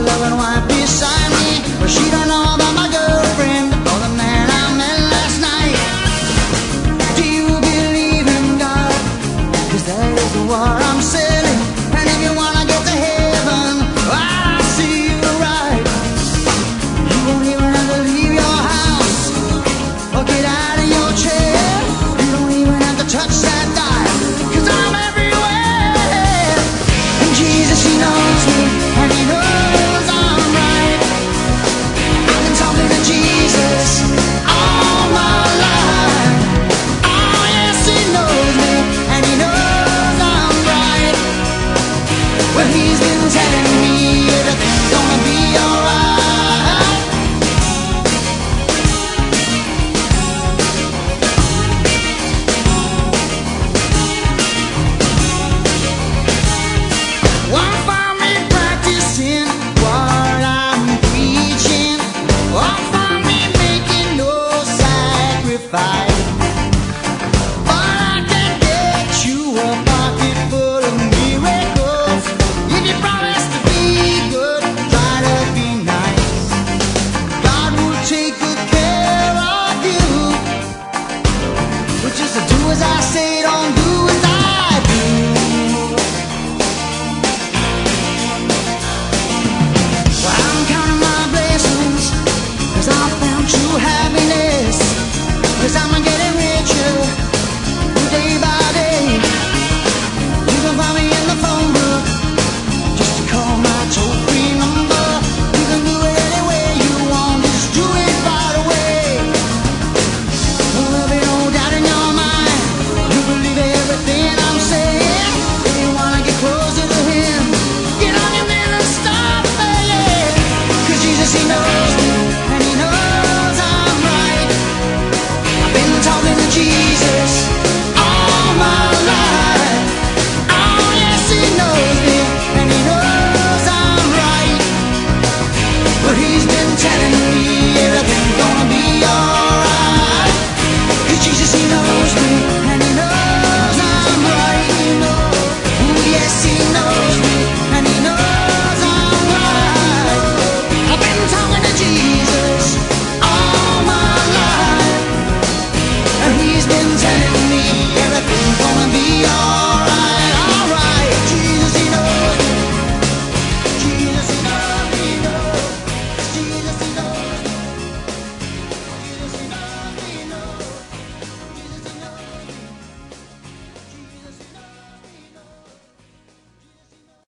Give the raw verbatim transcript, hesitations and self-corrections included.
loving wife beside me. But she don't know about my girlfriend or the man I met last night. Do you believe in God? 'Cause that is what I'm selling. And if you wanna get to heaven, I see you right. You won't even have to leave your house or get out of your chair. You don't even have to touch that dial, 'cause I'm everywhere. And Jesus, he knows me, and he knows I'm right. I've been talking to Jesus all my life. Oh yes, he knows me, and he knows I'm right. Well, he's been telling me everything's gonna be alright. Won't find me practicing what I'm preaching, won't find me making no sacrifice. But I can get you a pocket full of miracles if you promise to be good, try to be nice. God will take good care of you. But just to do as I say, don't do as I do. Well, I'm counting my blessings, 'cause I found true happiness. 'Cause I'm getting richer day by day. You can find me in the phone book, just to call my toll-free number. You can do it any way you want, just do it right away. There'll be no doubt in your mind, you believe everything I'm saying. If you wanna get closer to him, get on your knees and start praying. 'Cause Jesus, he knows me, and he knows I'm right. I've been talking to Jesus all my life. Oh yes, he knows me, and he knows I'm right. But he's been telling me